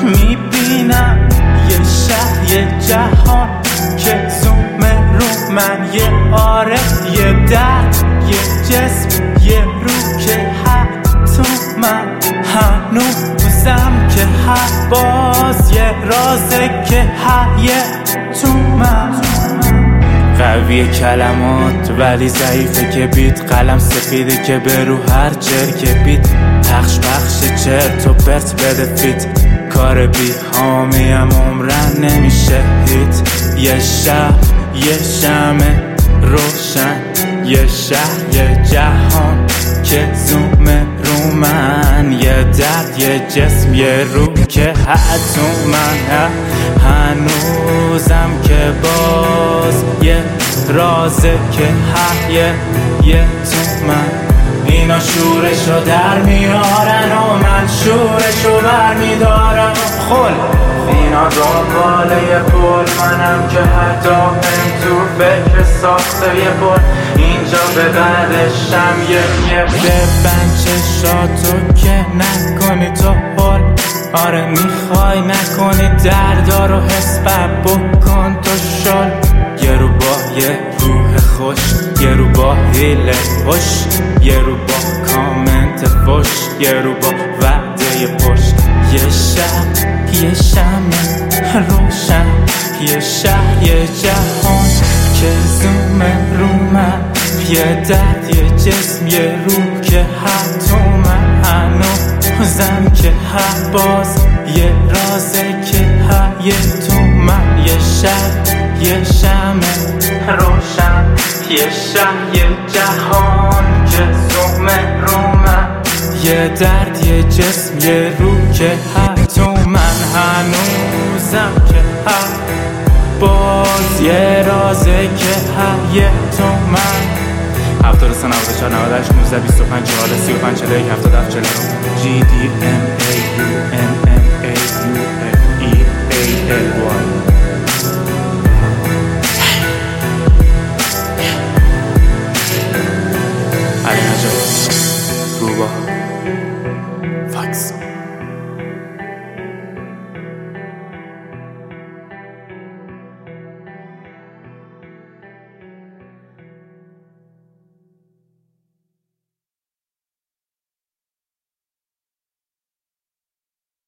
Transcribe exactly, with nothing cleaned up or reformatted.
میبینم یه شهر یه جهان که زومه رو من، یه آره یه درد یه جسم یه رو که حتی من هنوزم که هر باز یه رازه که حیه تو من. قوی کلمات ولی ضعیفه که بیت، قلم سفیده که به رو هر جر که بیت، پخش پخش چرت و پرت بده فیت، کار بی حامیم عمرن نمیشه هیت. یه شهر یه شمع روشن، یه شهر یه جهان که زومه رو من، یه درد یه جسم یه رو که حتی من هنوزم که باز یه رازه که حیه یه تو من. اینا شورشو در میارن و من شورشو بر میدارم خل. اینا دنباله یه پول، منم که حتی هم تو فکر ساخته یه پول. اینجا به بعدشم یه یه ببند چشاتو که نکنی تو حل. آره میخوای نکنی دردا رو حس بکن تو شل. یه رو با یه روح خوش، یه رو با هیله خوش، یه رو با کامنت فوش، یه رو با وعده پشت. یه شب یه شمع روشن، یه شهر یه جهان که زومه رو من، یه درد یه جسم یه رو که حتی من هنوزم که هر باز یه رازه که حیه تو من. یه شب یه شمع روشن، یه شهر یه جهان که زومه رو من، یه درد یه جسم یه رو که حتی من هنوزم که هر باز یه رازه که حیه تو من. هفتاد و سه نود و چهار نود و هشت نوزده بیست و پنج چهارده سی و پنج چهل و یک هفتاد و هفت چهل و نه جی دی ام ای یو ام ام ای یو اف ای ای ال